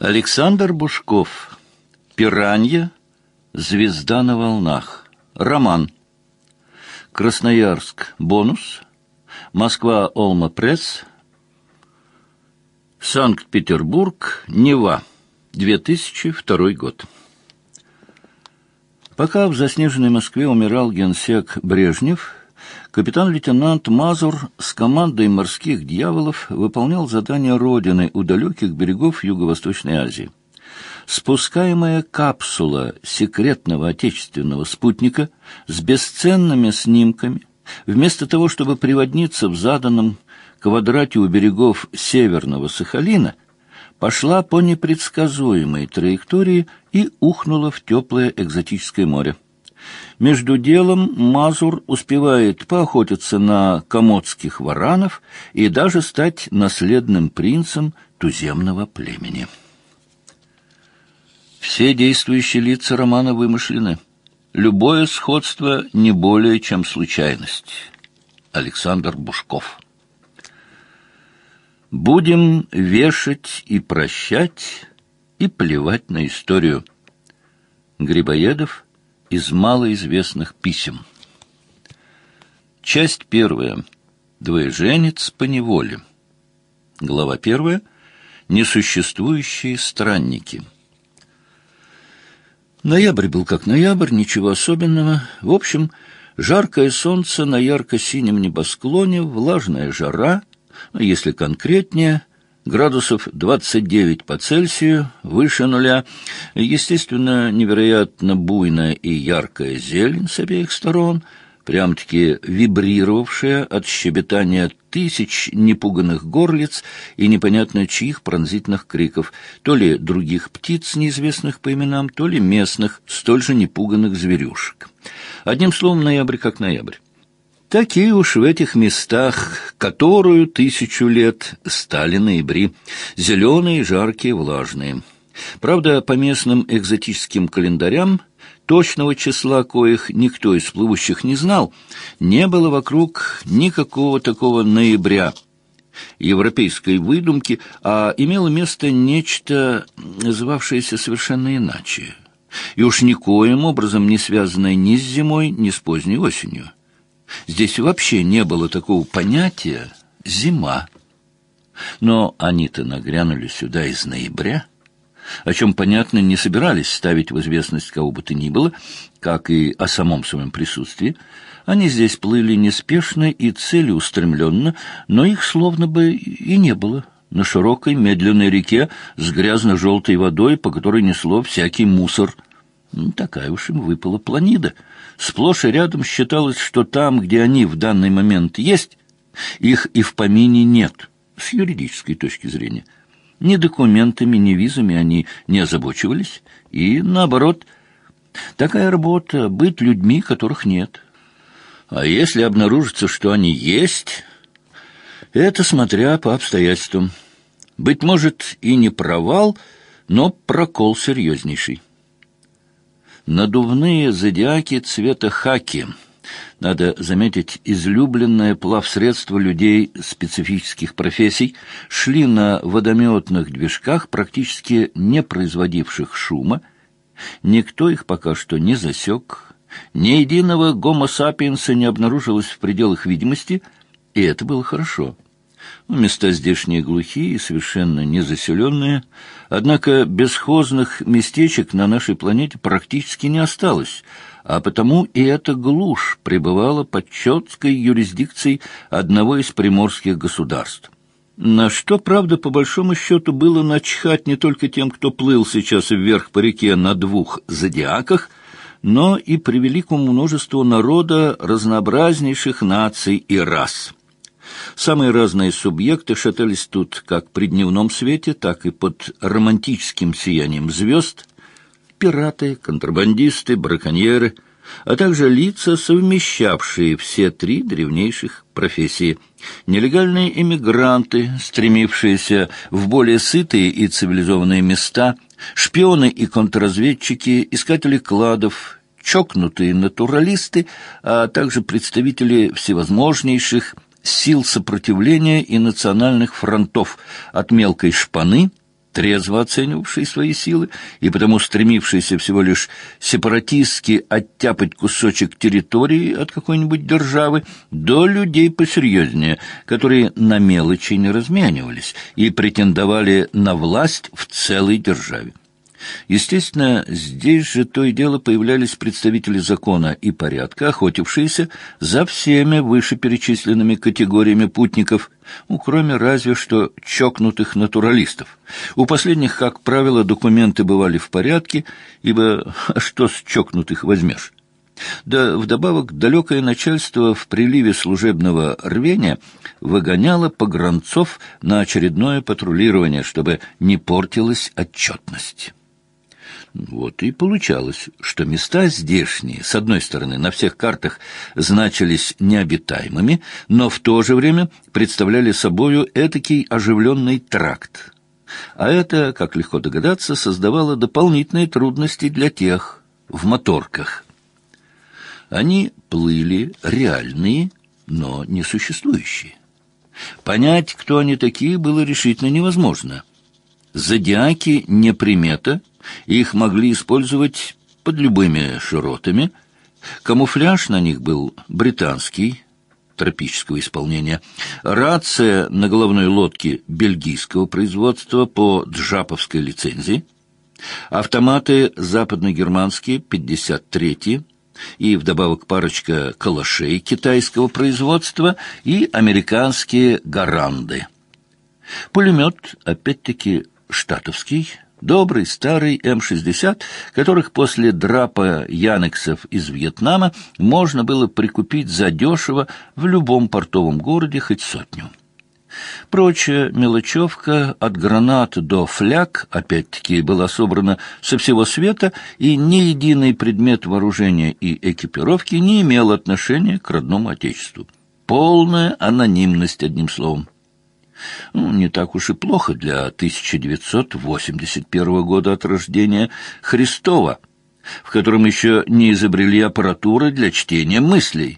Александр Бушков. «Пиранья. Звезда на волнах». Роман. Красноярск. Бонус. Москва. Олма Пресс. Санкт-Петербург. Нева. 2002 год. Пока в заснеженной Москве умирал генсек Брежнев, капитан-лейтенант Мазур с командой морских дьяволов выполнял задание Родины у далеких берегов Юго-Восточной Азии. Спускаемая капсула секретного отечественного спутника с бесценными снимками, вместо того, чтобы приводниться в заданном квадрате у берегов Северного Сахалина, пошла по непредсказуемой траектории и ухнула в теплое экзотическое море. Между делом Мазур успевает поохотиться на комодских варанов и даже стать наследным принцем туземного племени. Все действующие лица романа вымышлены. Любое сходство не более чем случайность. Александр Бушков. Будем вешать и прощать, и плевать на историю. Грибоедов из малоизвестных писем. Часть первая. Двоеженец по неволе. Глава первая. Несуществующие странники. Ноябрь был как ноябрь, ничего особенного. В общем, жаркое солнце на ярко-синем небосклоне, влажная жара, если конкретнее, градусов 29 по Цельсию, выше нуля, естественно, невероятно буйная и яркая зелень с обеих сторон, прям-таки вибрировавшая от щебетания тысяч непуганных горлиц и непонятно чьих пронзительных криков, то ли других птиц, неизвестных по именам, то ли местных, столь же непуганных зверюшек. Одним словом, ноябрь как ноябрь. Такие уж в этих местах, которую 1000 лет, стали ноябри, зеленые, жаркие, влажные. Правда, по местным экзотическим календарям, точного числа коих никто из плывущих не знал, не было вокруг никакого такого ноября, европейской выдумки, а имело место нечто, называвшееся совершенно иначе, и уж никоим образом не связанное ни с зимой, ни с поздней осенью. Здесь вообще не было такого понятия «зима». Но они-то нагрянули сюда из ноября, о чем, понятно, не собирались ставить в известность кого бы то ни было, как и о самом своем присутствии. Они здесь плыли неспешно и целеустремленно, но их словно бы и не было на широкой медленной реке с грязно-желтой водой, по которой несло всякий мусор. Такая уж им выпала планида. Сплошь и рядом считалось, что там, где они в данный момент есть, их и в помине нет, с юридической точки зрения. Ни документами, ни визами они не озабочивались, и, наоборот, такая работа — быть людьми, которых нет. А если обнаружится, что они есть, это смотря по обстоятельствам. Быть может, и не провал, но прокол серьезнейший. Надувные зодиаки цвета хаки, надо заметить, излюбленное плавсредство людей специфических профессий, шли на водометных движках, практически не производивших шума. Никто их пока что не засек, ни единого гомо-сапиенса не обнаружилось в пределах видимости, и это было хорошо. Места здешние глухие и совершенно незаселенные, однако бесхозных местечек на нашей планете практически не осталось, а потому и эта глушь пребывала под четкой юрисдикцией одного из приморских государств. На что, правда, по большому счету было начхать не только тем, кто плыл сейчас вверх по реке на 2 зодиаках, но и превеликому множеству народа разнообразнейших наций и рас. Самые разные субъекты шатались тут как при дневном свете, так и под романтическим сиянием звезд. Пираты, контрабандисты, браконьеры, а также лица, совмещавшие все 3 древнейших профессии. Нелегальные эмигранты, стремившиеся в более сытые и цивилизованные места, шпионы и контрразведчики, искатели кладов, чокнутые натуралисты, а также представители всевозможнейших сил сопротивления и национальных фронтов, от мелкой шпаны трезво оценивавший свои силы и потому стремившийся всего лишь сепаратистски оттяпать кусочек территории от какой-нибудь державы, до людей посерьезнее, которые на мелочи не разменивались и претендовали на власть в целой державе. Естественно, здесь же то и дело появлялись представители закона и порядка, охотившиеся за всеми вышеперечисленными категориями путников, кроме разве что чокнутых натуралистов. У последних, как правило, документы бывали в порядке, ибо что с чокнутых возьмешь? Да вдобавок далекое начальство в приливе служебного рвения выгоняло погранцов на очередное патрулирование, чтобы не портилась отчетность. Вот и получалось, что места здешние, с одной стороны, на всех картах значились необитаемыми, но в то же время представляли собою этакий оживленный тракт. А это, как легко догадаться, создавало дополнительные трудности для тех в моторках. Они плыли реальные, но несуществующие. Понять, кто они такие, было решительно невозможно. Зодиаки не примета, их могли использовать под любыми широтами. Камуфляж на них был британский, тропического исполнения. Рация на головной лодке бельгийского производства по джаповской лицензии. Автоматы западногерманские, 53-й, и вдобавок парочка калашей китайского производства и американские гаранды. Пулемет, опять-таки, штатовский, добрый старый М-60, которых после драпа янексов из Вьетнама можно было прикупить задешево в любом портовом городе хоть сотню. Прочая мелочевка от гранат до фляг, опять-таки, была собрана со всего света, и ни единый предмет вооружения и экипировки не имел отношения к родному отечеству. Полная анонимность, одним словом. Не так уж и плохо для 1981 года от рождения Христова, в котором еще не изобрели аппаратуры для чтения мыслей.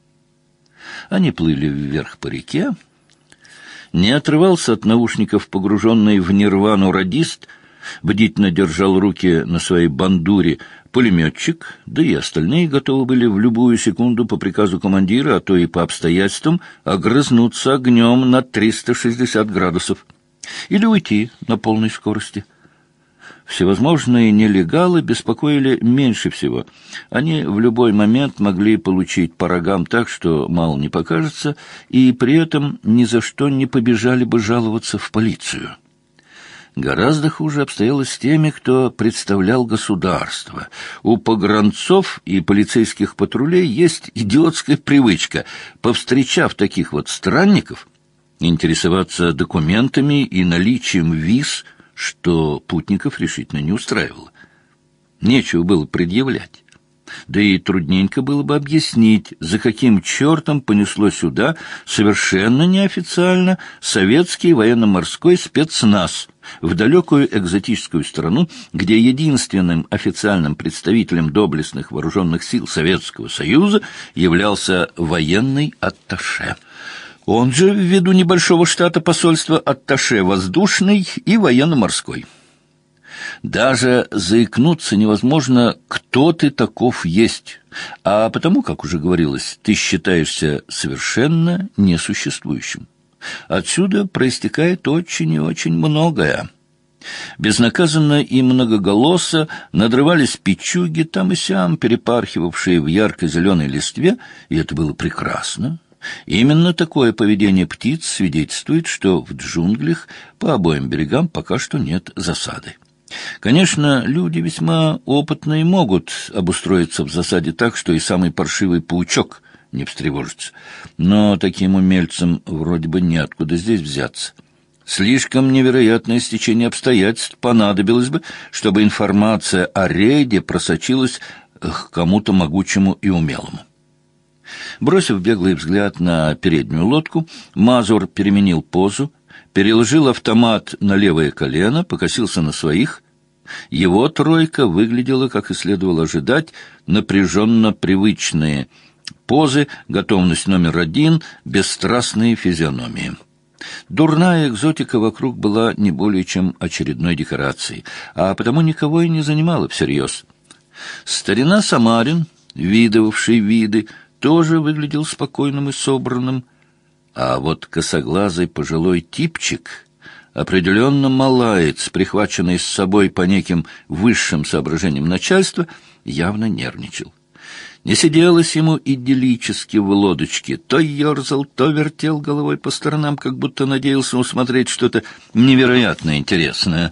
Они плыли вверх по реке. Не отрывался от наушников погруженный в нирвану радист, бдительно держал руки на своей бандуре пулеметчик, да и остальные готовы были в любую секунду по приказу командира, а то и по обстоятельствам, огрызнуться огнем на 360 градусов или уйти на полной скорости. Всевозможные нелегалы беспокоили меньше всего. Они в любой момент могли получить по рогам так, что мало не покажется, и при этом ни за что не побежали бы жаловаться в полицию. Гораздо хуже обстояло с теми, кто представлял государство. У погранцов и полицейских патрулей есть идиотская привычка, повстречав таких вот странников, интересоваться документами и наличием виз, что путников решительно не устраивало. Нечего было предъявлять. Да и трудненько было бы объяснить, за каким чертом понесло сюда совершенно неофициально советский военно-морской спецназ в далекую экзотическую страну, где единственным официальным представителем доблестных вооруженных сил Советского Союза являлся военный атташе. Он же, ввиду небольшого штата посольства, атташе воздушный и военно-морской. Даже заикнуться невозможно, кто ты таков есть, а потому, как уже говорилось, ты считаешься совершенно несуществующим. Отсюда проистекает очень и очень многое. Безнаказанно и многоголосо надрывались печуги, там и сям перепархивавшие в ярко-зеленой листве, и это было прекрасно. Именно такое поведение птиц свидетельствует, что в джунглях по обоим берегам пока что нет засады. Конечно, люди весьма опытные могут обустроиться в засаде так, что и самый паршивый паучок не встревожится. Но таким умельцам вроде бы неоткуда здесь взяться. Слишком невероятное стечение обстоятельств понадобилось бы, чтобы информация о рейде просочилась к кому-то могучему и умелому. Бросив беглый взгляд на переднюю лодку, Мазур переменил позу, переложил автомат на левое колено, покосился на своих. Его тройка выглядела, как и следовало ожидать, напряженно привычные позы, готовность номер 1, бесстрастные физиономии. Дурная экзотика вокруг была не более чем очередной декорацией, а потому никого и не занимала всерьез. Старина Самарин, видывавший виды, тоже выглядел спокойным и собранным, а вот косоглазый пожилой типчик, определенно малаец, прихваченный с собой по неким высшим соображениям начальства, явно нервничал. Не сиделось ему идиллически в лодочке. То ерзал, то вертел головой по сторонам, как будто надеялся усмотреть что-то невероятно интересное.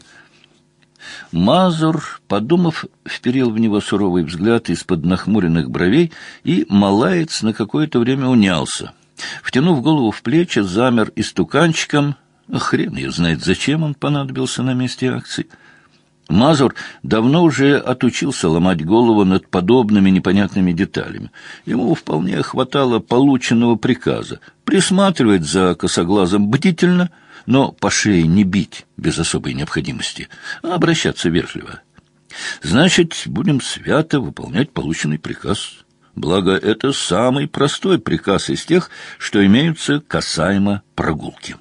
Мазур, подумав, вперил в него суровый взгляд из-под нахмуренных бровей, и малаец на какое-то время унялся. Втянув голову в плечи, замер истуканчиком. Хрен ее знает, зачем он понадобился на месте акции. Мазур давно уже отучился ломать голову над подобными непонятными деталями. Ему вполне хватало полученного приказа присматривать за косоглазом бдительно, но по шее не бить без особой необходимости, а обращаться вежливо. Значит, будем свято выполнять полученный приказ. Благо, это самый простой приказ из тех, что имеются касаемо прогулки.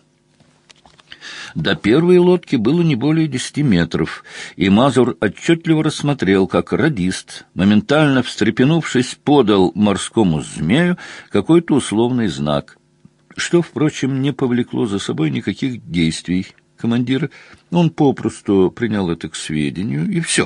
До первой лодки было не более 10 метров, и Мазур отчетливо рассмотрел, как радист, моментально встрепенувшись, подал морскому змею какой-то условный знак, что, впрочем, не повлекло за собой никаких действий командира. Он попросту принял это к сведению, и все.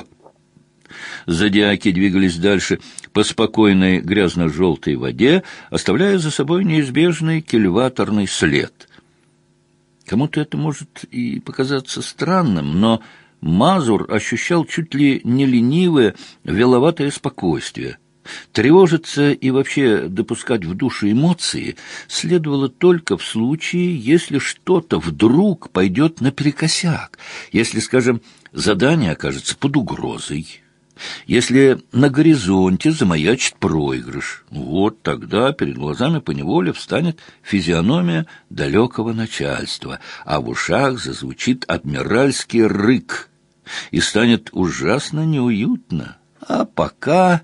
Зодиаки двигались дальше по спокойной грязно-желтой воде, оставляя за собой неизбежный кильваторный след. Кому-то это может и показаться странным, но Мазур ощущал чуть ли не ленивое, вяловатое спокойствие. Тревожиться и вообще допускать в душу эмоции следовало только в случае, если что-то вдруг пойдет наперекосяк, если, скажем, задание окажется под угрозой. Если на горизонте замаячит проигрыш, вот тогда перед глазами поневоле встанет физиономия далекого начальства, а в ушах зазвучит адмиральский рык, и станет ужасно неуютно. А пока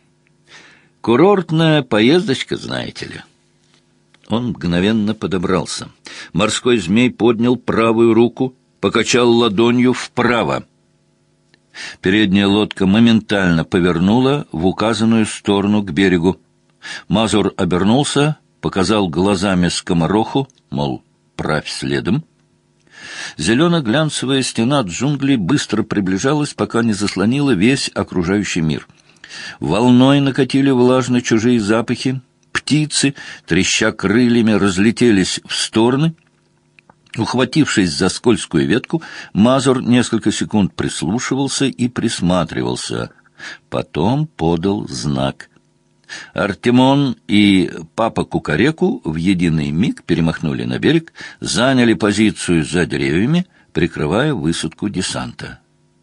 курортная поездочка, знаете ли. Он мгновенно подобрался. Морской змей поднял правую руку, покачал ладонью вправо. Передняя лодка моментально повернула в указанную сторону к берегу. Мазур обернулся, показал глазами скомороху, мол, правь следом. Зелено-глянцевая стена джунглей быстро приближалась, пока не заслонила весь окружающий мир. Волной накатили влажно чужие запахи, птицы, треща крыльями, разлетелись в стороны. Ухватившись за скользкую ветку, Мазур несколько секунд прислушивался и присматривался. Потом подал знак. Артемон и папа Кукареку в единый миг перемахнули на берег, заняли позицию за деревьями, прикрывая высадку десанта.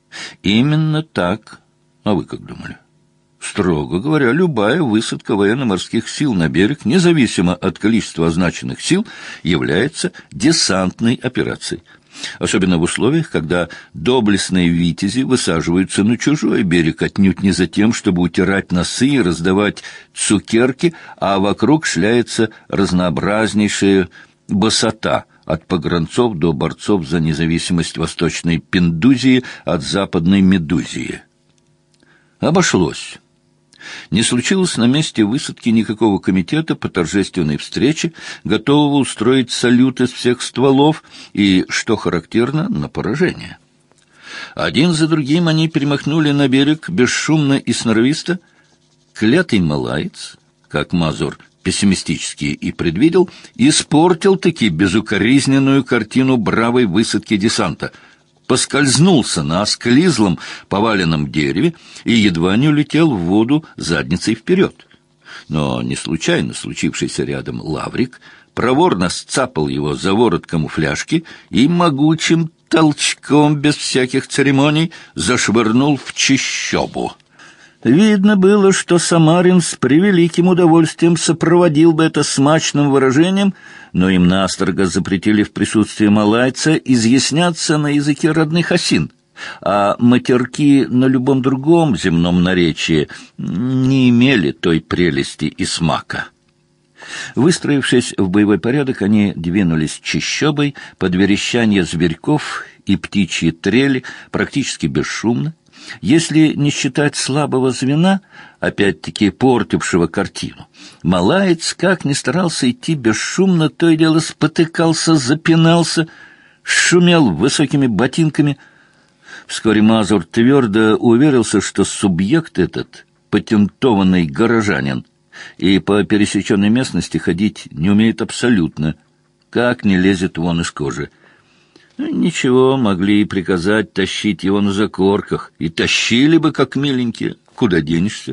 Именно так. А вы как думали? Строго говоря, любая высадка военно-морских сил на берег, независимо от количества означенных сил, является десантной операцией. Особенно в условиях, когда доблестные витязи высаживаются на чужой берег отнюдь не за тем, чтобы утирать носы и раздавать цукерки, а вокруг шляется разнообразнейшая басота, от погранцов до борцов за независимость Восточной Пиндузии от Западной Медузии. Обошлось. Не случилось на месте высадки никакого комитета по торжественной встрече, готового устроить салют из всех стволов и, что характерно, на поражение. Один за другим они перемахнули на берег бесшумно и сноровисто. Клятый малаец, как Мазур пессимистически и предвидел, испортил-таки безукоризненную картину бравой высадки десанта — поскользнулся на осклизлом поваленном дереве и едва не улетел в воду задницей вперед. Но не случайно случившийся рядом Лаврик проворно сцапал его за ворот камуфляжки и могучим толчком без всяких церемоний зашвырнул в чащобу. Видно было, что Самарин с превеликим удовольствием сопроводил бы это смачным выражением, но им настрого запретили в присутствии малайца изъясняться на языке родных осин, а матерки на любом другом земном наречии не имели той прелести и смака. Выстроившись в боевой порядок, они двинулись чащобой под верещанье зверьков и птичьи трели практически бесшумно. Если не считать слабого звена, опять-таки портившего картину, малаец, как ни старался идти бесшумно, то и дело спотыкался, запинался, шумел высокими ботинками. Вскоре Мазур твердо уверился, что субъект этот — патентованный горожанин, и по пересеченной местности ходить не умеет абсолютно, как не лезет вон из кожи. Ничего, могли и приказать тащить его на закорках, и тащили бы, как миленькие, куда денешься.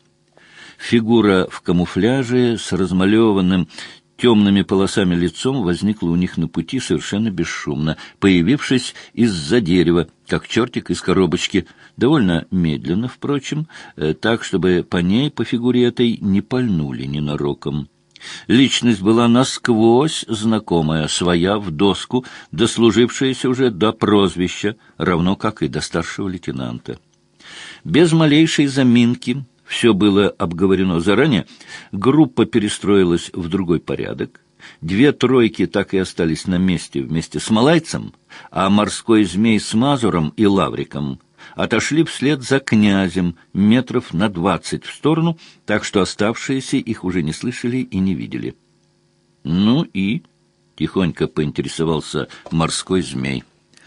Фигура в камуфляже с размалеванным темными полосами лицом возникла у них на пути совершенно бесшумно, появившись из-за дерева, как чертик из коробочки, довольно медленно, впрочем, так, чтобы по ней, по фигуре этой, не пальнули ненароком. Личность была насквозь знакомая, своя в доску, дослужившаяся уже до прозвища, равно как и до старшего лейтенанта. Без малейшей заминки, все было обговорено заранее, группа перестроилась в другой порядок. 2 тройки так и остались на месте вместе с малайцем, а морской змей с Мазуром и Лавриком отошли вслед за князем метров на 20 в сторону, так что оставшиеся их уже не слышали и не видели. — Ну и? — тихонько поинтересовался морской змей.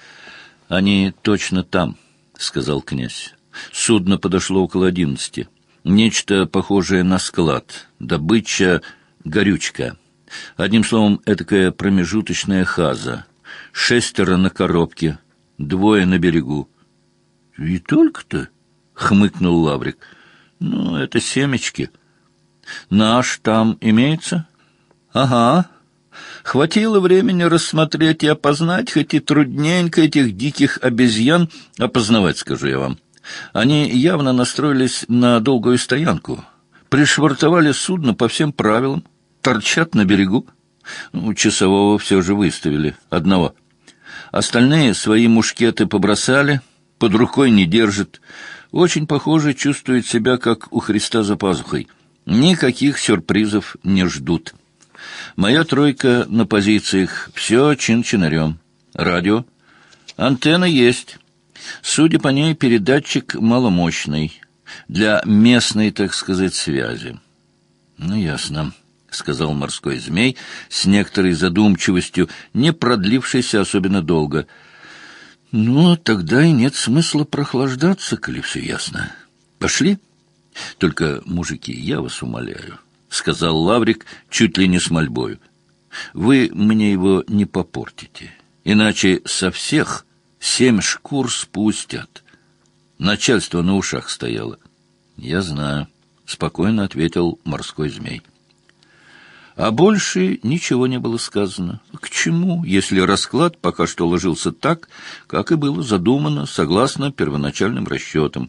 — Они точно там, — сказал князь. Судно подошло около 11. Нечто похожее на склад. Добыча — горючка. Одним словом, этакая промежуточная хаза. 6 на коробке, 2 на берегу. — И только-то? — хмыкнул Лаврик. — Ну, это семечки. — Наш там имеется? — Ага. Хватило времени рассмотреть и опознать, хоть и трудненько этих диких обезьян опознавать, скажу я вам. Они явно настроились на долгую стоянку. Пришвартовали судно по всем правилам, торчат на берегу. Часового все же выставили, одного. Остальные свои мушкеты побросали, под рукой не держат. Очень похоже, чувствуют себя, как у Христа за пазухой. Никаких сюрпризов не ждут. Моя тройка на позициях, все чин-чинарем. Радио. Антенна есть. Судя по ней, передатчик маломощный, для местной, так сказать, связи. — Ну, ясно, — сказал морской змей с некоторой задумчивостью, не продлившейся особенно долго. — Ну, тогда и нет смысла прохлаждаться, коли все ясно. Пошли? — Только, мужики, я вас умоляю, — сказал Лаврик чуть ли не с мольбою. — Вы мне его не попортите, иначе со всех 7 шкур спустят. Начальство на ушах стояло. — Я знаю, — спокойно ответил морской змей. А больше ничего не было сказано. К чему, если расклад пока что ложился так, как и было задумано, согласно первоначальным расчетам?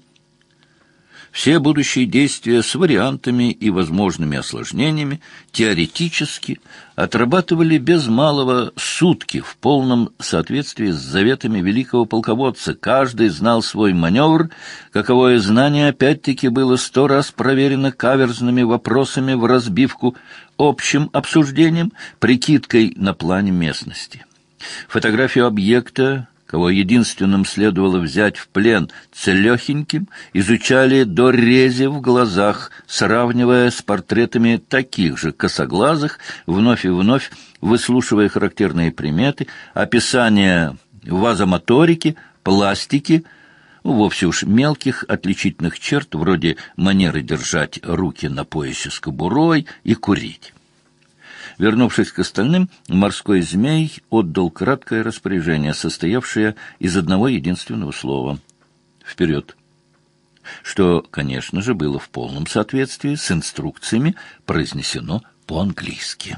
Все будущие действия с вариантами и возможными осложнениями теоретически отрабатывали без малого сутки в полном соответствии с заветами великого полководца. Каждый знал свой маневр, каковое знание опять-таки было 100 раз проверено каверзными вопросами в разбивку, общим обсуждением, прикидкой на плане местности. Фотографию объекта, кого единственным следовало взять в плен целехеньким, изучали до рези в глазах, сравнивая с портретами таких же косоглазых, вновь и вновь выслушивая характерные приметы, описания вазомоторики, пластики, вовсе уж мелких отличительных черт, вроде манеры держать руки на поясе с кобурой и курить. Вернувшись к остальным, морской змей отдал краткое распоряжение, состоявшее из одного единственного слова «Вперед!», что, конечно же, было в полном соответствии с инструкциями, произнесено по-английски.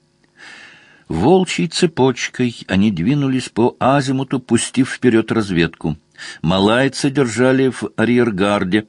Волчьей цепочкой они двинулись по азимуту, пустив вперед разведку. Малайцы держали в арьергарде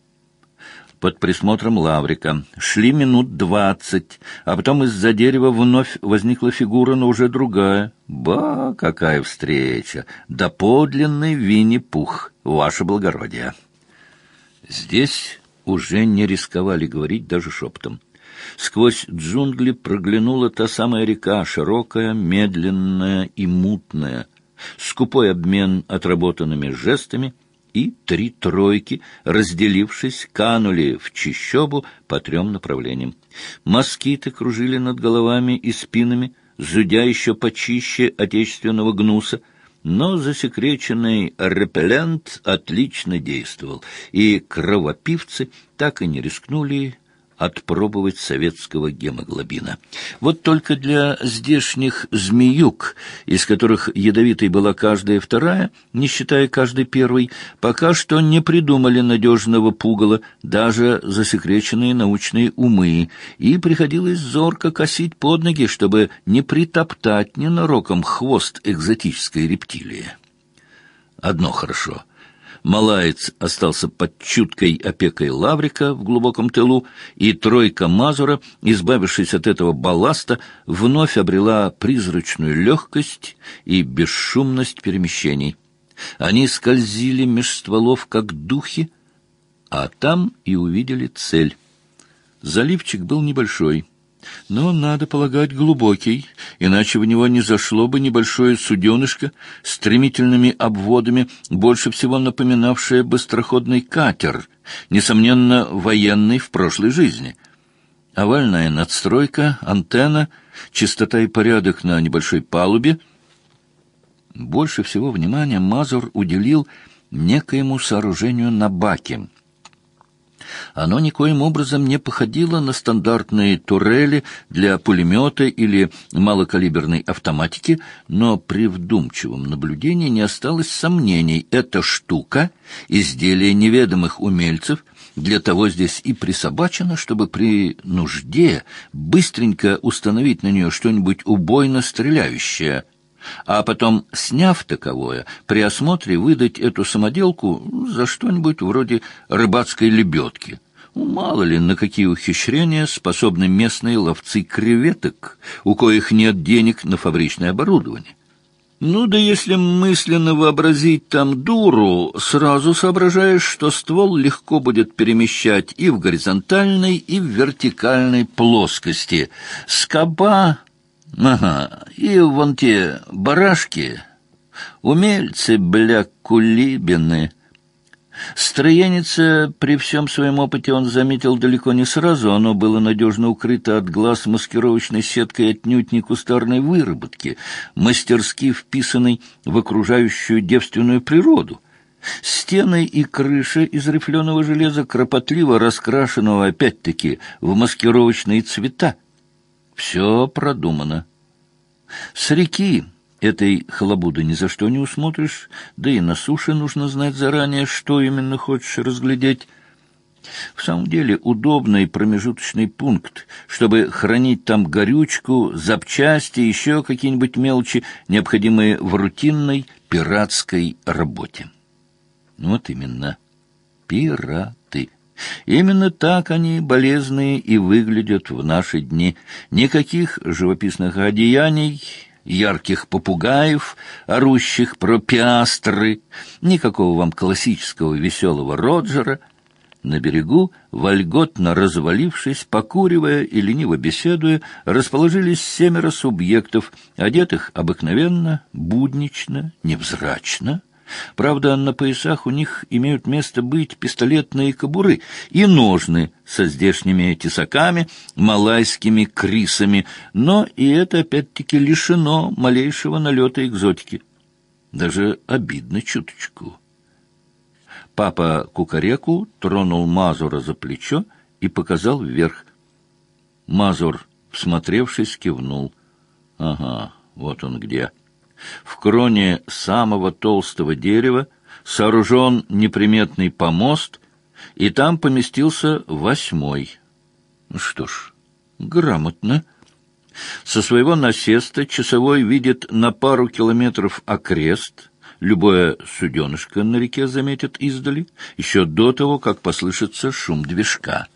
под присмотром Лаврика. Шли минут 20, а потом из-за дерева вновь возникла фигура, но уже другая. Ба, какая встреча! Да подлинный Винни-Пух, ваше благородие! Здесь уже не рисковали говорить даже шепотом. Сквозь джунгли проглянула та самая река, широкая, медленная и мутная, скупой обмен отработанными жестами, и 3 тройки, разделившись, канули в чащобу по 3 направлениям. Москиты кружили над головами и спинами, зудя еще почище отечественного гнуса, но засекреченный репеллент отлично действовал, и кровопивцы так и не рискнули отпробовать советского гемоглобина. Вот только для здешних змеюк, из которых ядовитой была каждая вторая, не считая каждой первой, пока что не придумали надежного пугала даже засекреченные научные умы, и приходилось зорко косить под ноги, чтобы не притоптать ненароком хвост экзотической рептилии. Одно хорошо — малаец остался под чуткой опекой Лаврика в глубоком тылу, и тройка Мазура, избавившись от этого балласта, вновь обрела призрачную легкость и бесшумность перемещений. Они скользили меж стволов, как духи, а там и увидели цель. Заливчик был небольшой, но, надо полагать, глубокий, иначе в него не зашло бы небольшое суденышко с стремительными обводами, больше всего напоминавшее быстроходный катер, несомненно, военный в прошлой жизни. Овальная надстройка, антенна, чистота и порядок на небольшой палубе. Больше всего внимания Мазур уделил некоему сооружению на баке. Оно никоим образом не походило на стандартные турели для пулемета или малокалиберной автоматики, но при вдумчивом наблюдении не осталось сомнений. Эта штука — изделие неведомых умельцев, для того здесь и присобачено, чтобы при нужде быстренько установить на нее что-нибудь убойно стреляющее, а потом, сняв таковое, при осмотре выдать эту самоделку за что-нибудь вроде рыбацкой лебедки. Мало ли, на какие ухищрения способны местные ловцы креветок, у коих нет денег на фабричное оборудование. Ну да если мысленно вообразить там дуру, сразу соображаешь, что ствол легко будет перемещать и в горизонтальной, и в вертикальной плоскости. Скоба... Ага, и вон те барашки, умельцы, бля, кулибины. Строеница, при всем своем опыте, он заметил далеко не сразу. Оно было надежно укрыто от глаз маскировочной сеткой отнюдь не кустарной выработки, мастерски вписанной в окружающую девственную природу. Стены и крыша из рифленого железа, кропотливо раскрашенного опять-таки в маскировочные цвета. Все продумано. С реки этой халабуды ни за что не усмотришь, да и на суше нужно знать заранее, что именно хочешь разглядеть. В самом деле удобный промежуточный пункт, чтобы хранить там горючку, запчасти, еще какие-нибудь мелочи, необходимые в рутинной пиратской работе. Вот именно, пираты. Именно так они, болезные, и выглядят в наши дни. Никаких живописных одеяний, ярких попугаев, орущих про пиастры, никакого вам классического веселого Роджера. На берегу, вольготно развалившись, покуривая и лениво беседуя, расположились 7 субъектов, одетых обыкновенно, буднично, невзрачно. Правда, на поясах у них имеют место быть пистолетные кобуры и ножны со здешними тесаками, малайскими крисами, но и это опять-таки лишено малейшего налета экзотики. Даже обидно чуточку. Папа Кукареку тронул Мазура за плечо и показал вверх. Мазур, всмотревшись, кивнул. Ага, вот он где. В кроне самого толстого дерева сооружен неприметный помост, и там поместился 8-й. Что ж, грамотно. Со своего насеста часовой видит на пару километров окрест, любое суденышко на реке заметит издали, еще до того, как послышится шум движка.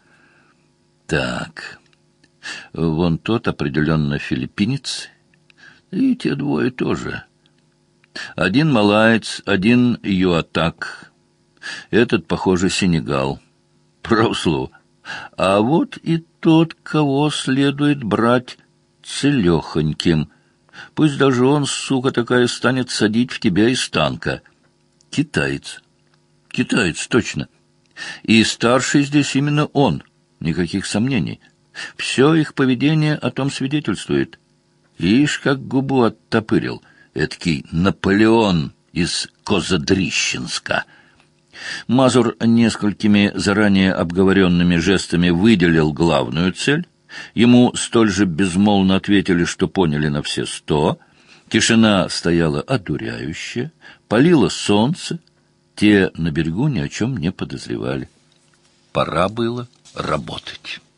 Так, вон тот определенно филиппинец, и те 2 тоже. Один малаец, один юатак. Этот, похоже, Сенегал. Право слово, А вот и тот, кого следует брать целехоньким. Пусть даже он, сука такая, станет садить в тебя из танка. Китаец. Китаец, точно. И старший здесь именно он. Никаких сомнений. Все их поведение о том свидетельствует. Ишь, как губу оттопырил. Эдакий Наполеон из Козадрищенска. Мазур несколькими заранее обговоренными жестами выделил главную цель. Ему столь же безмолвно ответили, что поняли на все 100. Тишина стояла одуряющая, палило солнце. Те на берегу ни о чем не подозревали. Пора было работать.